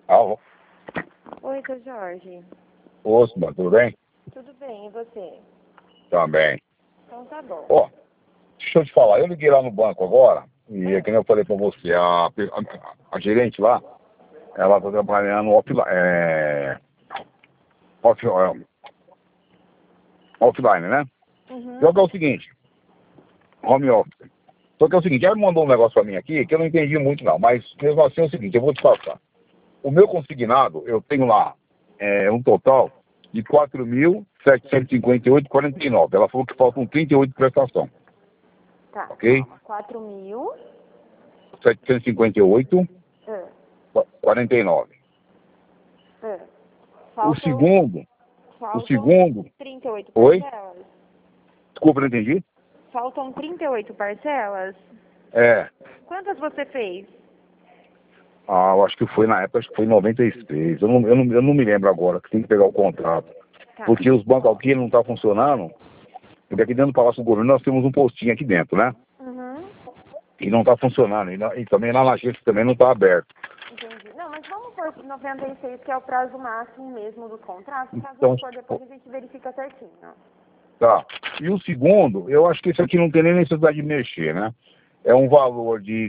Alô? Oi, seu Jorge. Osma, tudo bem? Tudo bem, e você? Também. Então tá bom. Ó, deixa eu te falar, eu liguei lá no banco agora, e é que nem eu falei pra você, a gerente lá, ela tá trabalhando offline, né? Só que é o seguinte, home office. Só que é o seguinte, ela me mandou um negócio pra mim aqui, que eu não entendi muito não, mas mesmo assim é o seguinte, eu vou te passar. O meu consignado, eu tenho lá um total de 4.758,49. Ela falou que faltam 38 de prestação. Tá. Ok? 4.000. 758,49. O segundo, Faltam 38 oi? parcelas. Desculpa, não entendi? Faltam 38 parcelas? É. Quantas você fez? Eu acho que foi na época, acho que foi em 96. Eu não me lembro agora, que tem que pegar o contrato. Tá. Porque os bancos aqui não estão funcionando. Porque aqui dentro do Palácio do Governo nós temos um postinho aqui dentro, né? Uhum. E não está funcionando. E também lá na agência também não está aberto. Entendi. Não, mas vamos por 96, que é o prazo máximo mesmo do contrato. Caso Então, não for, depois a gente verifica certinho. tá. E o segundo, eu acho que esse aqui não tem nem necessidade de mexer, né? É um valor de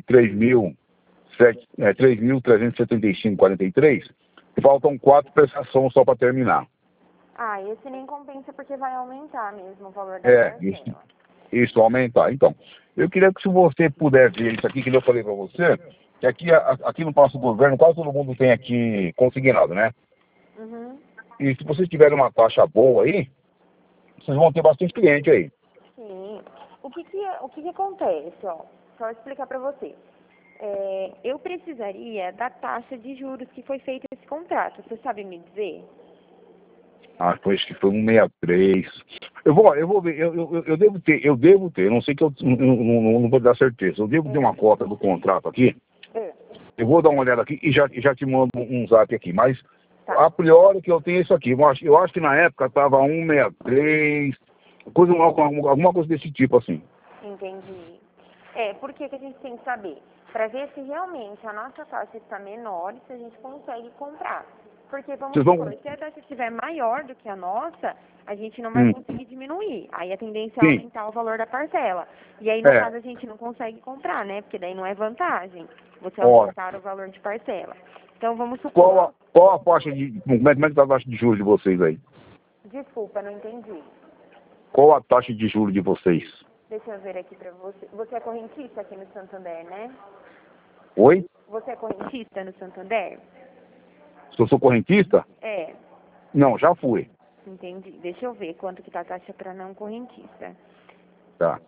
3.375,43. Faltam 4 prestações só para terminar. Ah, esse nem compensa porque vai aumentar mesmo o valor da parcela. Isso aumentar. Então, eu queria que se você puder ver isso aqui, que eu falei para você, que aqui no nosso governo quase todo mundo tem aqui consignado, né? Uhum. E se vocês tiverem uma taxa boa aí, vocês vão ter bastante cliente aí. Sim. O que acontece, ó? Só explicar para você. Eu precisaria da taxa de juros que foi feito esse contrato. Você sabe me dizer? Acho que foi 163. Eu vou ver, eu devo ter, não sei que eu não vou dar certeza. Eu devo ter uma cópia do contrato aqui. Eu vou dar uma olhada aqui e já te mando um zap aqui. Mas Tá. a priori que eu tenho isso aqui. Eu acho que na época estava 163, alguma coisa desse tipo assim. Entendi. Por que a gente tem que saber? Para ver se realmente a nossa taxa está menor e se a gente consegue comprar. Porque, vamos supor, se a taxa estiver maior do que a nossa, a gente não vai conseguir diminuir. Aí a tendência é aumentar o valor da parcela. E aí, no caso, a gente não consegue comprar, né? Porque daí não é vantagem você aumentar o valor de parcela. Então, vamos supor... Qual a faixa de... Como é que está a taxa de juros de vocês aí? Desculpa, não entendi. Qual a taxa de juros de vocês? Deixa eu ver aqui pra você. Você é correntista aqui no Santander, né? Oi? Você é correntista no Santander? Se eu sou correntista? É. Não, já fui. Entendi. Deixa eu ver quanto que tá a taxa para não correntista. Tá.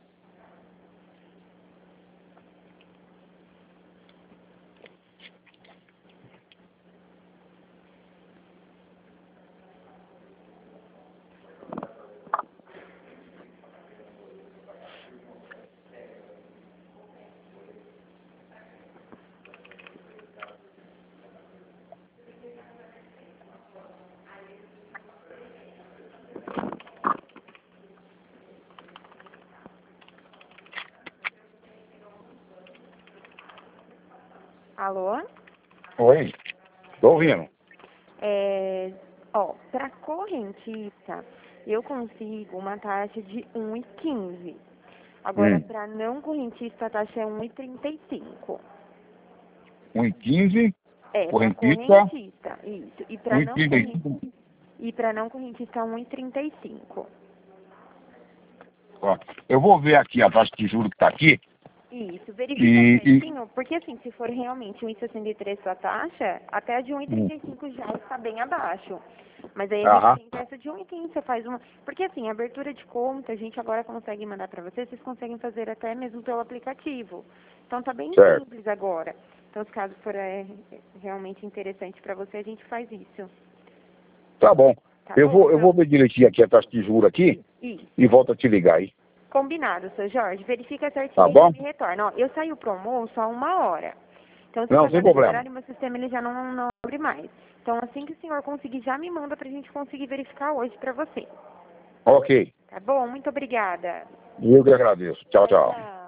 Alô? Oi? Tô ouvindo. Para correntista, eu consigo uma taxa de 1,15. Agora, para não correntista, a taxa é 1,35. 1,15? Para correntista, isso. E para não 1,35. E para não correntista, 1,35. Ó, eu vou ver aqui a taxa de juros que tá aqui. Isso, verifica certinho, porque assim, se for realmente 1,63 sua taxa, até a de 1,35 já está bem abaixo. Mas aí a gente tem essa de 1,15, você faz uma... Porque assim, abertura de conta, a gente agora consegue mandar para vocês conseguem fazer até mesmo pelo aplicativo. Então tá bem simples agora. Então, se caso for realmente interessante para você, a gente faz isso. Tá bom. Tá eu bom? vou ver direitinho aqui a taxa de juros aqui. Isso. E volto a te ligar aí. Combinado, seu Jorge. Verifica certinho tá bom? E me retorna. Ó, eu saio pro almoço há 1 hora. Então, se não, sem problema. horário, meu sistema ele já não abre mais. Então, assim que o senhor conseguir, já me manda pra gente conseguir verificar hoje pra você. Ok. Tá bom? Muito obrigada. Eu que agradeço. Tchau, tchau.